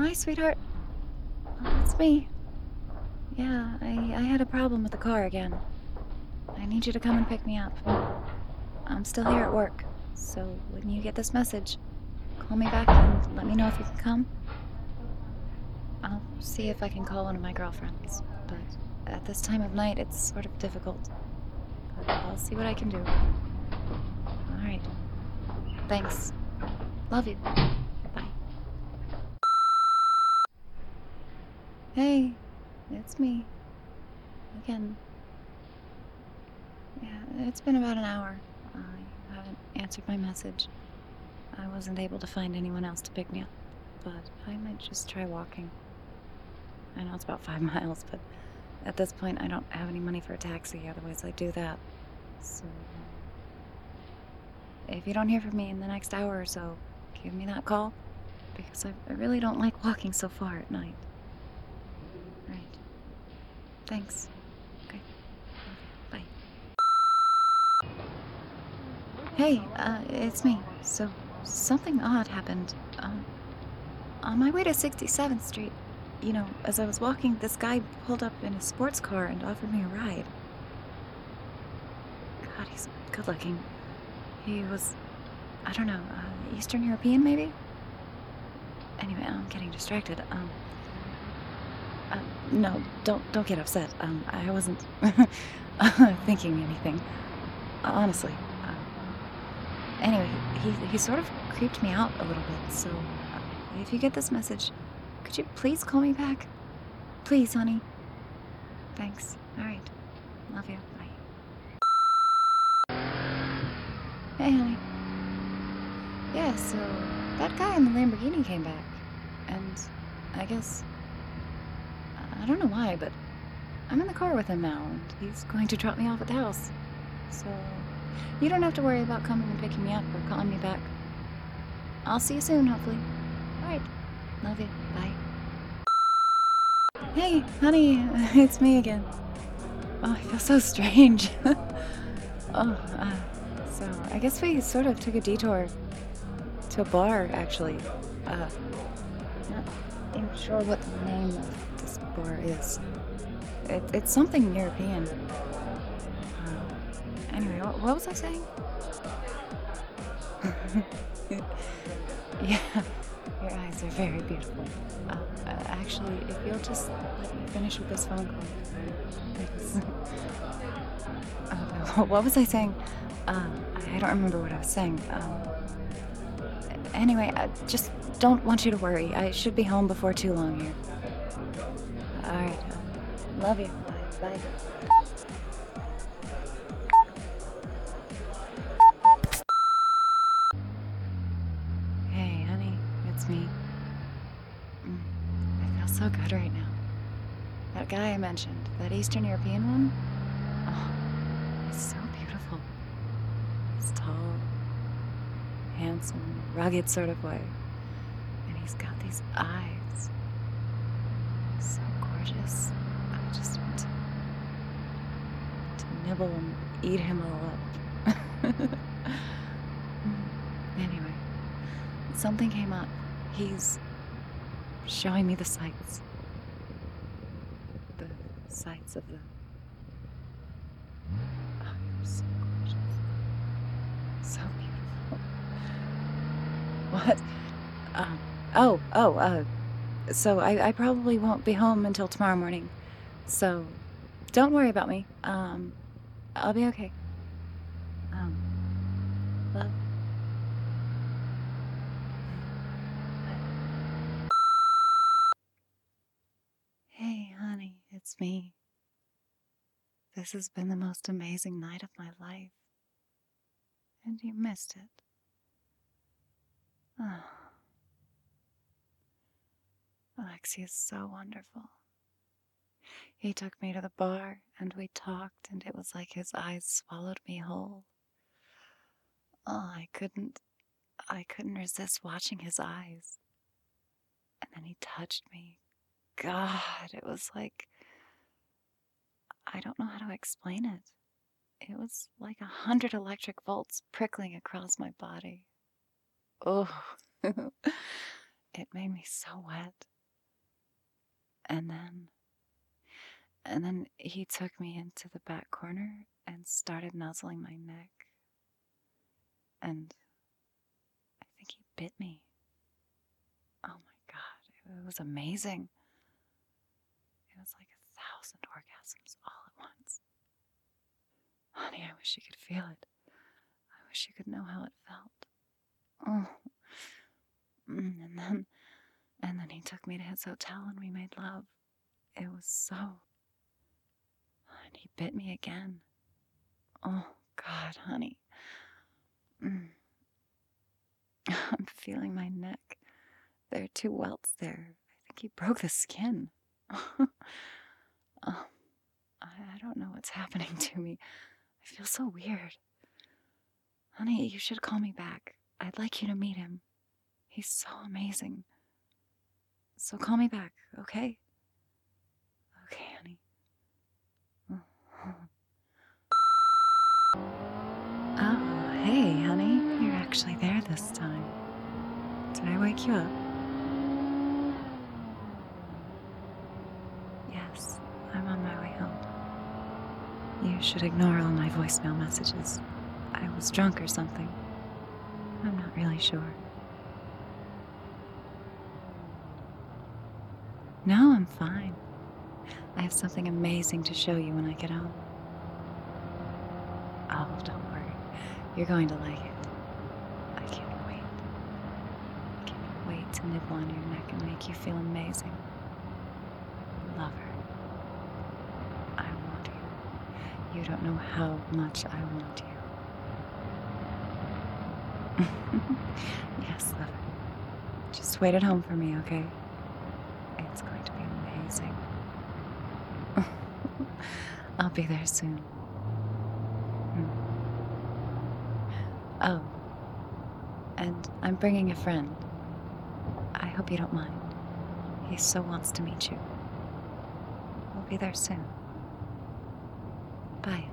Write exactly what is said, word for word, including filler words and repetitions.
Hi, sweetheart. Oh, it's me. Yeah, I, I had a problem with the car again. I need you to come and pick me up. I'm still here at work, so when you get this message, call me back and let me know if you can come. I'll see if I can call one of my girlfriends, but at this time of night, it's sort of difficult. But I'll see what I can do. All right. Thanks. Love you. Bye. Hey, it's me. Again. Yeah, it's been about an hour. Uh, you haven't answered my message. I wasn't able to find anyone else to pick me up, but I might just try walking. I know it's about five miles, but at this point I don't have any money for a taxi, otherwise I'd do that. So, um, if you don't hear from me in the next hour or so, give me that call, because I, I really don't like walking so far at night. Right. Thanks. Okay. Love you. Bye. Hey, uh, it's me. So, something odd happened. Um, On my way to sixty-seventh Street, you know, as I was walking, this guy pulled up in a sports car and offered me a ride. God, he's good looking. He was, I don't know, uh, Eastern European maybe? Anyway, I'm getting distracted. Um, uh, no, don't don't get upset. Um, I wasn't thinking anything. Honestly. Um, anyway, he he sort of creeped me out a little bit. So, uh, if you get this message, could you please call me back? Please, honey. Thanks. All right. Love you. Bye. Hey, honey. Yeah, so that guy in the Lamborghini came back. And I guess, I don't know why, but I'm in the car with him now, and he's going to drop me off at the house. So you don't have to worry about coming and picking me up or calling me back. I'll see you soon, hopefully. All right. Love you. Bye. Hey, honey, it's me again. Oh, I feel so strange. oh, uh, so I guess we sort of took a detour to a bar, actually. Uh, Not even sure what the name of this bar is. It, it's something European. Um, anyway, what, what was I saying? yeah, your eyes are very beautiful. Uh, uh, actually, if you'll just let me finish with this phone call. Thanks. oh, no. What was I saying? Uh, I don't remember what I was saying. Um, anyway, I just don't want you to worry. I should be home before too long here. All right. Uh, love you. Bye. Bye. Hey, honey, it's me. Mm, I feel so good right now. That guy I mentioned, that Eastern European one, oh, he's so beautiful. He's tall, handsome, rugged sort of way. And he's got these eyes. So gorgeous. I just want to, to nibble and eat him all up. Mm, anyway, something came up. He's showing me the sights. The sights of the. Oh, they're so gorgeous. So beautiful. What? Um, oh, oh, uh, so I, I probably won't be home until tomorrow morning. So don't worry about me. Um, I'll be okay. Um, love. Bye. Hey, honey, it's me. This has been the most amazing night of my life, and you missed it. Oh, Alexi is so wonderful. He took me to the bar, and we talked, and it was like his eyes swallowed me whole. Oh, I couldn't, I couldn't resist watching his eyes. And then he touched me. God, it was like, I don't know how to explain it. It was like a hundred electric volts prickling across my body. Oh, it made me so wet. And then, and then he took me into the back corner and started nuzzling my neck. And I think he bit me. Oh my God, it was amazing. It was like a thousand orgasms all at once. Honey, I wish you could feel it. I wish you could know how it felt. Oh. Mm, And then, and then he took me to his hotel and we made love. It was so. And he bit me again. Oh, God, honey. Mm. I'm feeling my neck. There are two welts there. I think he broke the skin. oh, I, I don't know what's happening to me. I feel so weird. Honey, you should call me back. I'd like you to meet him. He's so amazing. So call me back, okay? Okay, honey. Oh, hey, honey. You're actually there this time. Did I wake you up? Yes, I'm on my way home. You should ignore all my voicemail messages. I was drunk or something. I'm not really sure. No, I'm fine. I have something amazing to show you when I get home. Oh, don't worry. You're going to like it. I can't wait. I can't wait to nibble on your neck and make you feel amazing. Lover. I want you. You don't know how much I want you. Yes, lover. Just wait at home for me, okay? It's going to be amazing. I'll be there soon. Hmm. Oh, and I'm bringing a friend. I hope you don't mind. He so wants to meet you. We'll be there soon. Bye.